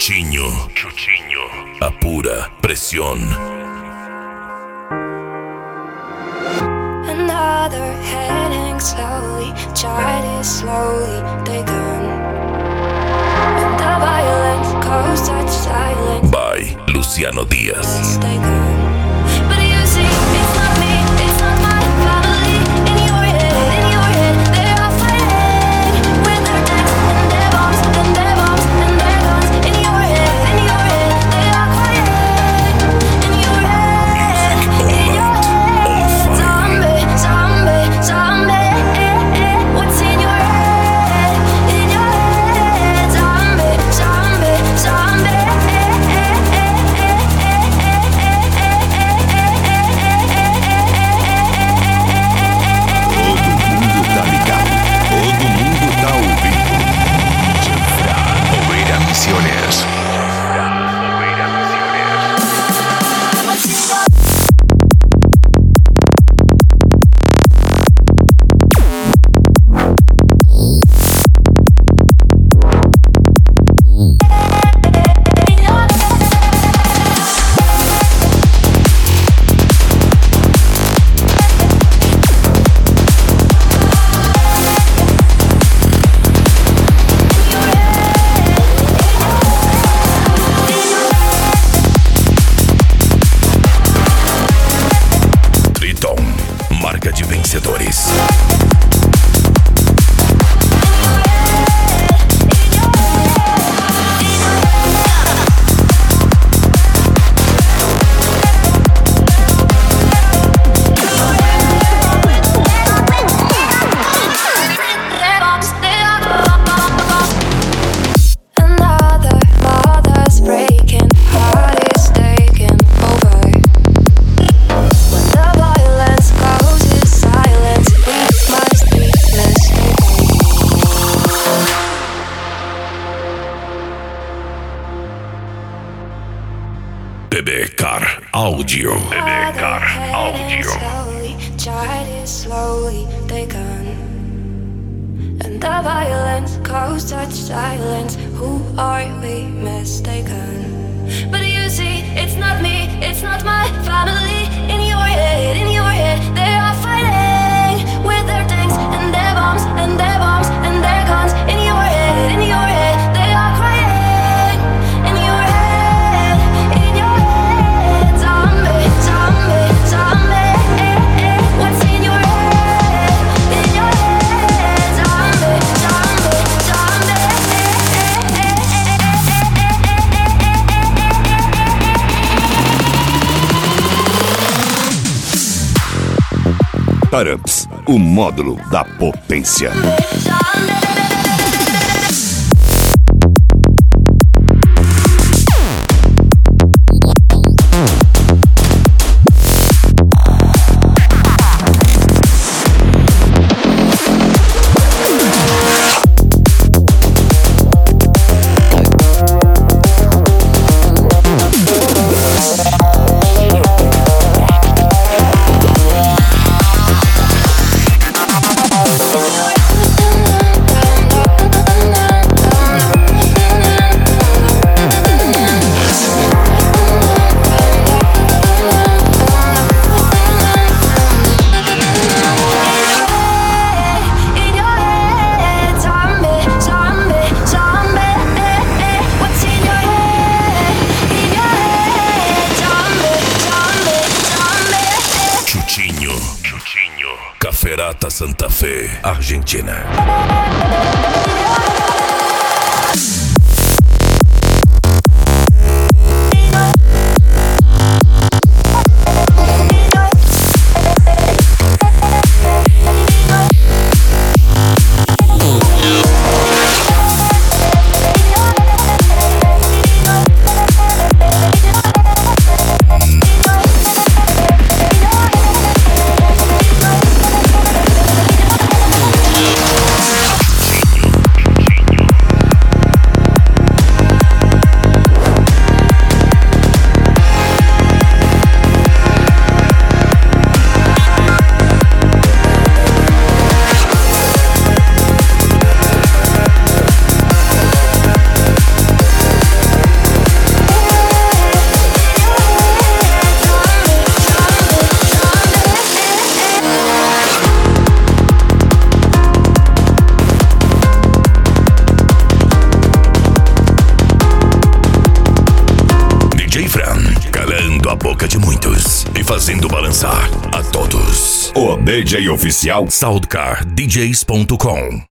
Chuchinho, a pura presión. Another heading slowly, child is slowly taken, and the violence goes such silence. By Luciano Díaz. Mistaken. But you see, it's not me, it's not my family. In your head, they are fighting with their tanks and their bombs and their bombs and their guns. In your head, they are quiet. In your head, zombie, zombie, zombie. What's in your head? In your head, zombie, zombie, zombie. Misiones. Marca de vencedores. BBCar Audio. BBCar Audio. Child is slowly taken, and the violence caused such silence. Who are we mistaken? But you see, it's not me, it's not my family. In your head, they are fighting with their tanks and their bombs and their bombs and their guns. In your head, they are crying. In your head, zombie, zombie, zombie. What's in your head? In your head, zombie, zombie, zombie. Paramps, o módulo da potência. Caferata Santa Fe, Argentina. fazendo balançar a todos. O DJ oficial SoundcarDJs.com